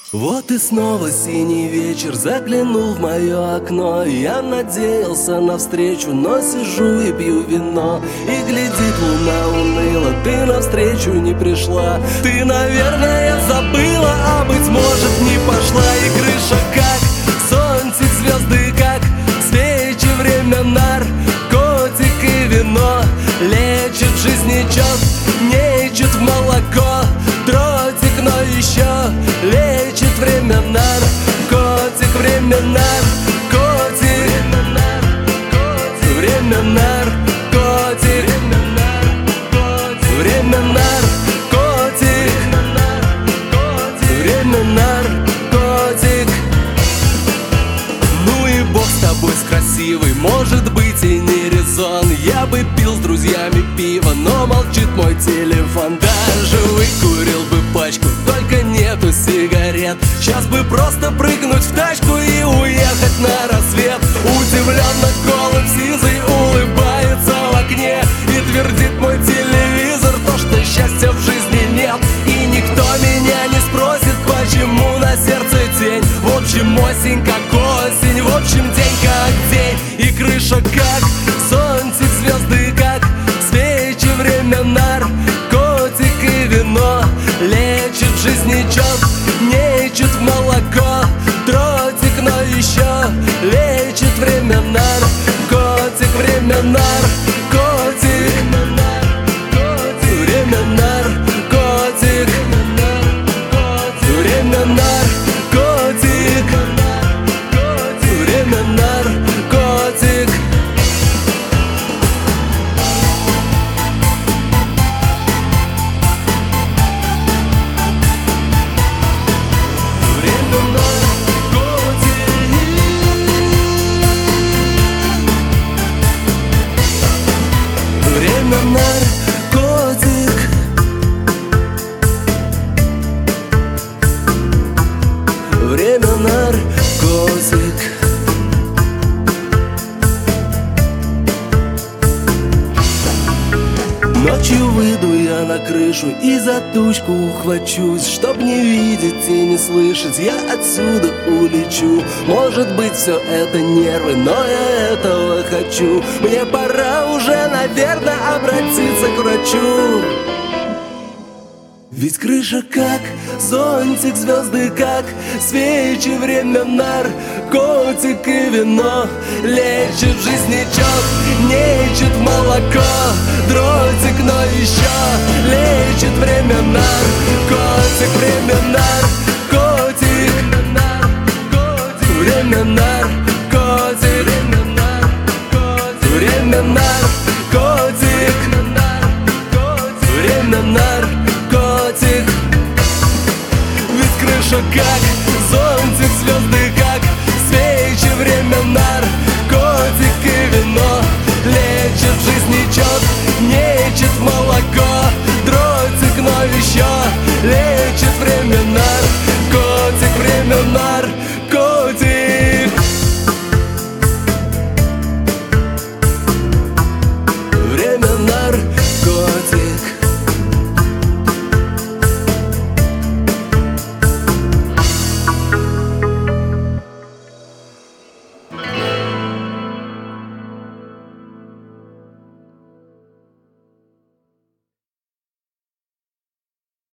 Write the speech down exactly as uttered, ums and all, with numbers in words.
Вот и снова синий вечер заглянул в мое окно. Я надеялся на встречу, но сижу и пью вино. И глядит луна уныло, ты навстречу не пришла. Ты, наверное, забыла, а быть может не пошла. И крыша как зонтик, звезды как свечи, время наркотик и вино. Лечит жизнечок, нечет в молоко дротик, но еще лечит время наркотик, время наркотик, время наркотик, время наркотик, время наркотик. Ну и бог с тобой, с красивой, может быть и не резон. Я бы пил с друзьями пиво, но молчит мой телефон. Даже выкурил бы пачку, только нету сигарет. Сейчас бы просто прыгнуть в тачку и уехать на рассвет. Удивленно голым сизый улыбается в окне и твердит мой телевизор то, что счастья в жизни нет. И никто меня не спросит, почему на сердце тень. В общем, осень как осень, в общем, день как день. И крыша как зонтик, звезды как свечи, время наркотик и вино. Лечит жизнечок, нечет в молоко дротик, но еще лечит время наркотик, время наркотик, время наркотик, время наркотик, время наркотик. Время наркотик, время наркотик. Ночью выйду я на крышу и за тучку ухвачусь. Чтоб не видеть и не слышать, я отсюда улечу. Может быть, все это нервы, но я этого хочу. Мне пора уже, наверное, обратиться к врачу. Ведь крыша как зонтик, звезды как свечи, время наркотик и вино. Лечит жизнечок, нечет молоко дротик, но еще лечит время наркотик, время наркотик, время наркотик, время наркотик, время наркотик. Ведь крыша как зонтик, звезды как свечи, время наркотик и вино. Лечит жизнечок, нечет молоко дротик, но еще лечит время наркотик.